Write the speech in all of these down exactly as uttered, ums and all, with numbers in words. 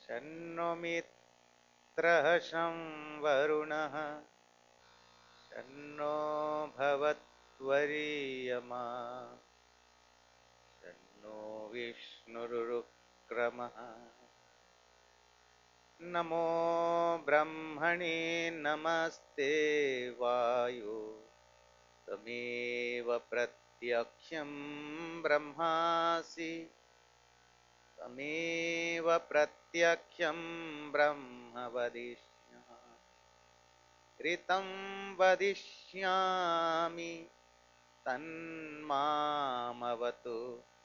शन्नो मित्रः शं वरुणः शन्नो भवत्वरीयमा शन्नो विष्णुरुक्रमः नमो ब्रह्मणे नमस्ते वायो तमेव प्रत्यक्षं ब्रह्मासि तमेव प्रत्यक्षं ब्रह्म वदिष्यामि ऋतं वदिष्यामि तन्मामवतु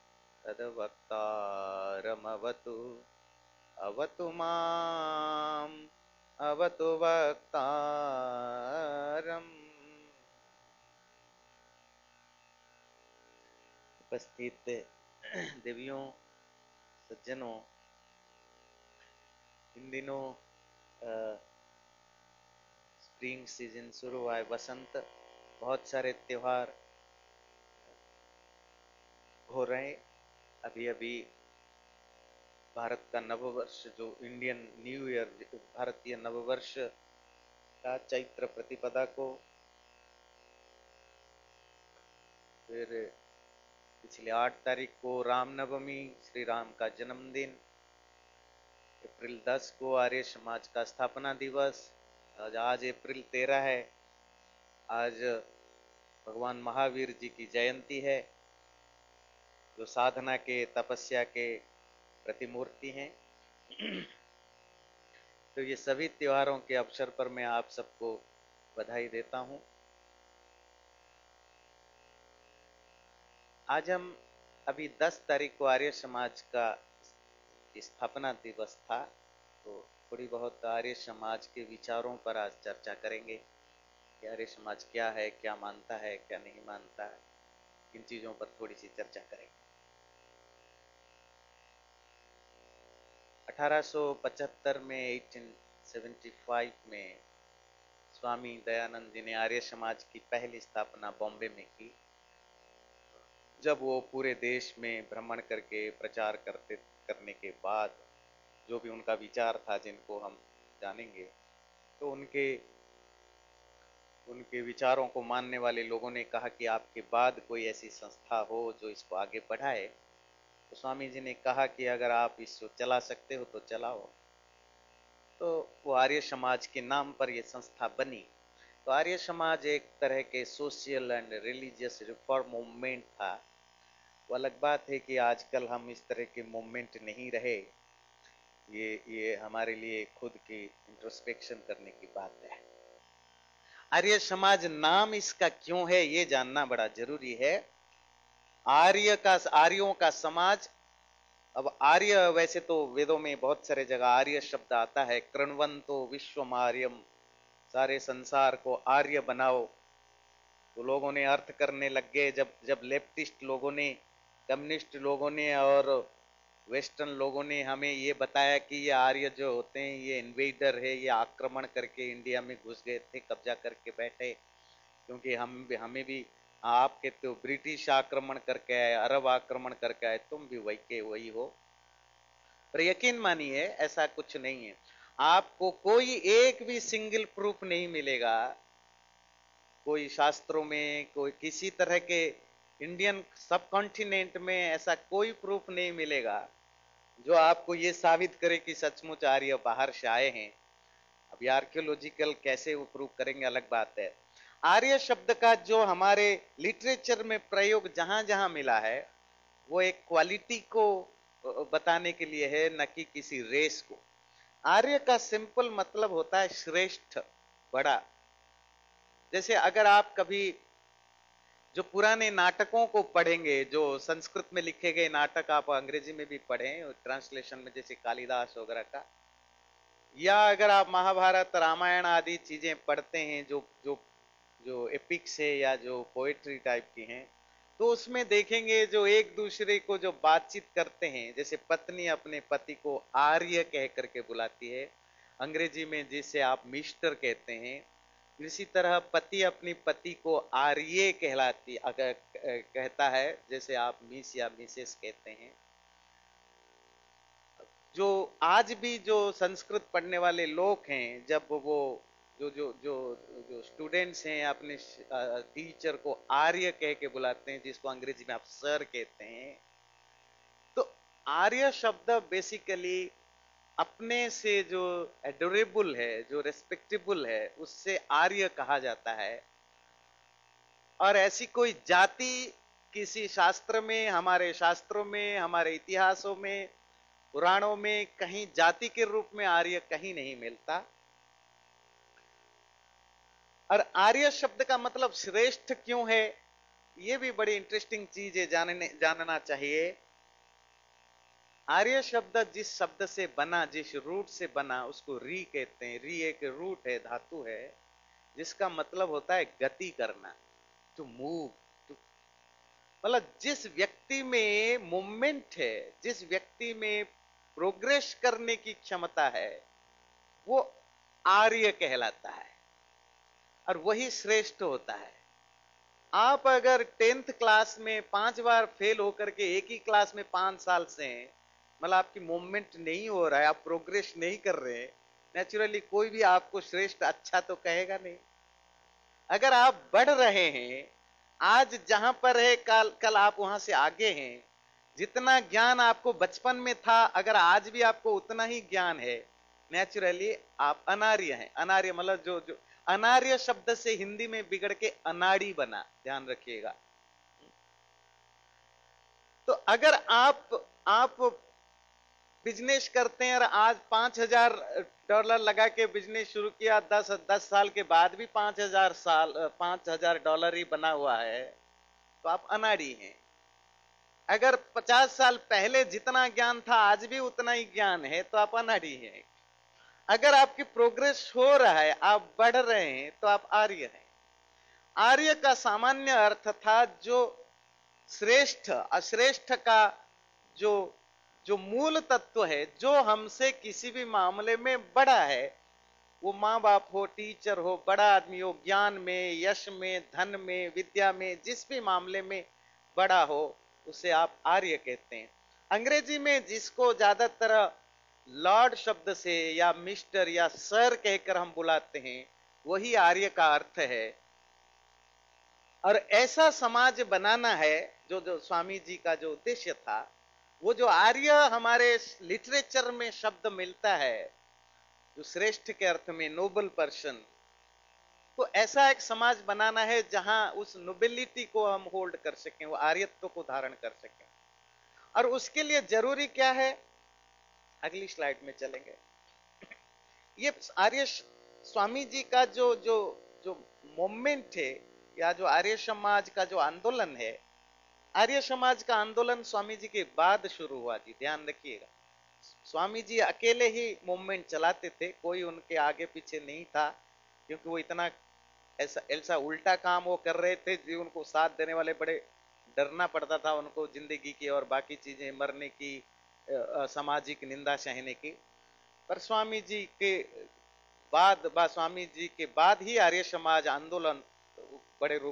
तद्वक्तारमवतु अवतु माम् अवतु वक्तारम्। उपस्थित देवियों सज्जनों, इन दिनों स्प्रिंग सीजन शुरू हुआ है, बसंत, बहुत सारे त्योहार हो रहे हैं। अभी अभी भारत का नववर्ष जो इंडियन न्यू ईयर, भारतीय नववर्ष का चैत्र प्रतिपदा को, फिर पिछले आठ तारीख को रामनवमी, श्री राम का जन्मदिन, अप्रैल दस को आर्य समाज का स्थापना दिवस, आज आज अप्रैल तेरह है, आज भगवान महावीर जी की जयंती है जो साधना के, तपस्या के प्रतिमूर्ति हैं। तो ये सभी त्योहारों के अवसर पर मैं आप सबको बधाई देता हूं। आज हम अभी दस तारीख को आर्य समाज का स्थापना दिवस था, तो थोड़ी बहुत आर्य समाज के विचारों पर आज चर्चा करेंगे कि आर्य समाज क्या है, क्या मानता है, क्या नहीं मानता है, इन चीजों पर थोड़ी सी चर्चा करेंगे। अठारह सौ पचहत्तर में, अठारह सौ पचहत्तर में स्वामी दयानंद जी ने आर्य समाज की पहली स्थापना बॉम्बे में की। जब वो पूरे देश में भ्रमण करके प्रचार करते करने के बाद जो भी उनका विचार था, जिनको हम जानेंगे, तो उनके उनके विचारों को मानने वाले लोगों ने कहा कि आपके बाद कोई ऐसी संस्था हो जो इसको आगे बढ़ाए। तो स्वामी जी ने कहा कि अगर आप इसको चला सकते हो तो चलाओ। तो वो आर्य समाज के नाम पर ये संस्था बनी। तो आर्य समाज एक तरह के social and religious reform movement था। वो अलग बात है कि आजकल हम इस तरह के मूवमेंट नहीं रहे, ये ये हमारे लिए खुद की इंट्रोस्पेक्शन करने की बात है। आर्य समाज नाम इसका क्यों है ये जानना बड़ा जरूरी है। आर्य का, आर्यों का समाज। अब आर्य, वैसे तो वेदों में बहुत सारे जगह आर्य शब्द आता है, कृण्वन्तो विश्वम आर्यम, सारे संसार को आर्य बनाओ। तो लोगों ने अर्थ करने लग गए, जब जब लेफ्टिस्ट लोगों ने, कम्युनिस्ट लोगों ने और वेस्टर्न लोगों ने हमें ये बताया कि ये आर्य जो होते हैं ये इन्वेडर है, ये आक्रमण करके इंडिया में घुस गए थे, कब्जा करके बैठे, क्योंकि हम भी, हमें भी, आप कहते हो ब्रिटिश आक्रमण करके आए, अरब आक्रमण करके आए, तुम भी वही के वही हो। पर यकीन मानिए ऐसा कुछ नहीं है। आपको कोई एक भी सिंगल प्रूफ नहीं मिलेगा, कोई शास्त्रों में, कोई किसी तरह के इंडियन सब कॉन्टिनेंट में ऐसा कोई प्रूफ नहीं मिलेगा जो आपको ये साबित करे कि सचमुच आर्य बाहर से आए हैं। अभी आर्कियोलॉजिकल कैसे वो प्रूव करेंगे अलग बात है। आर्य शब्द का जो हमारे लिटरेचर में प्रयोग जहां जहां मिला है वो एक क्वालिटी को बताने के लिए है, न कि किसी रेस को। आर्य का सिंपल मतलब होता है श्रेष्ठ, बड़ा। जैसे अगर आप कभी जो पुराने नाटकों को पढ़ेंगे, जो संस्कृत में लिखे गए नाटक आप अंग्रेजी में भी पढ़ें ट्रांसलेशन में, जैसे कालिदास वगैरह का, या अगर आप महाभारत रामायण आदि चीजें पढ़ते हैं जो जो जो एपिक्स है या जो पोएट्री टाइप की हैं, तो उसमें देखेंगे जो एक दूसरे को जो बातचीत करते हैं, जैसे पत्नी अपने पति को आर्य कह करके बुलाती है, अंग्रेजी में जिसे आप मिस्टर कहते हैं, इसी तरह पति अपनी पति को आर्य कहलाती अगर कहता है, जैसे आप मिस या मिसेस कहते हैं। जो आज भी जो संस्कृत पढ़ने वाले लोग हैं, जब वो जो जो जो जो स्टूडेंट्स हैं अपने टीचर को आर्य कह के बुलाते हैं, जिसको अंग्रेजी में आप सर कहते हैं, तो आर्य शब्द बेसिकली अपने से जो एडोरेबल है, जो रेस्पेक्टेबल है, उससे आर्य कहा जाता है। और ऐसी कोई जाति किसी शास्त्र में, हमारे शास्त्रों में, हमारे इतिहासों में, पुराणों में कहीं जाति के रूप में आर्य कहीं नहीं मिलता। और आर्य शब्द का मतलब श्रेष्ठ क्यों है, यह भी बड़ी इंटरेस्टिंग चीज है, जानने जानना चाहिए। आर्य शब्द जिस शब्द से बना, जिस रूट से बना, उसको री कहते हैं। री एक रूट है, धातु है, जिसका मतलब होता है गति करना, टू मूव, टू, मतलब जिस व्यक्ति में मूवमेंट है, जिस व्यक्ति में प्रोग्रेस करने की क्षमता है, वो आर्य कहलाता है और वही श्रेष्ठ होता है। आप अगर टेंथ क्लास में पांच बार फेल होकर के एक ही क्लास में पांच साल से हैं, मतलब आपकी मूवमेंट नहीं हो रहा है, आप प्रोग्रेस नहीं कर रहे हैं, नेचुरली कोई भी आपको श्रेष्ठ अच्छा तो कहेगा नहीं। अगर आप बढ़ रहे हैं, आज जहां पर है कल कल आप वहां से आगे हैं, जितना ज्ञान आपको बचपन में था, अगर आज भी आपको उतना ही ज्ञान है, नेचुरली आप अनार्य हैं। अनार्य मतलब जो जो अनार्य शब्द से हिंदी में बिगड़ के अनाड़ी बना, ध्यान रखिएगा। तो अगर आप आप बिजनेस करते हैं और आज पांच हजार डॉलर लगा के बिजनेस शुरू किया, दस दस साल के बाद भी पांच हजार साल पांच हजार डॉलर ही बना हुआ है, तो आप अनाड़ी हैं। अगर पचास साल पहले जितना ज्ञान था आज भी उतना ही ज्ञान है, तो आप अनाड़ी हैं। अगर आपकी प्रोग्रेस हो रहा है, आप बढ़ रहे हैं, तो आप आर्य हैं। आर्य का सामान्य अर्थ था जो श्रेष्ठ, अश्रेष्ठ का जो जो मूल तत्व है, जो हमसे किसी भी मामले में बड़ा है, वो माँ बाप हो, टीचर हो, बड़ा आदमी हो, ज्ञान में, यश में, धन में, विद्या में, जिस भी मामले में बड़ा हो, उसे आप आर्य कहते हैं। अंग्रेजी में जिसको ज्यादातर लॉर्ड शब्द से या मिस्टर या सर कहकर हम बुलाते हैं, वही आर्य का अर्थ है। और ऐसा समाज बनाना है जो जो स्वामी जी का जो उद्देश्य था, वो जो आर्य हमारे लिटरेचर में शब्द मिलता है, जो श्रेष्ठ के अर्थ में नोबल पर्सन, तो ऐसा एक समाज बनाना है जहां उस नोबिलिटी को हम होल्ड कर सकें, वो आर्यत्व को धारण कर सकें। और उसके लिए जरूरी क्या है, अगली स्लाइड में चलेंगे। ये आर्य स्वामी जी का जो जो जो मूवमेंट है, या जो आर्य समाज का जो आंदोलन है, आर्य समाज का आंदोलन स्वामी जी के बाद शुरू हुआ जी, ध्यान रखिएगा। स्वामी जी अकेले ही मूवमेंट चलाते थे, कोई उनके आगे पीछे नहीं था, क्योंकि वो इतना ऐसा ऐसा उल्टा काम वो कर रहे थे जी, उनको साथ देने वाले बड़े डरना पड़ता था उनको, जिंदगी की और बाकी चीजें, मरने की, सामाजिक निंदा सहने की। पर स्वामी जी के बाद बा स्वामी जी के बाद ही आर्य समाज आंदोलन बड़े रूप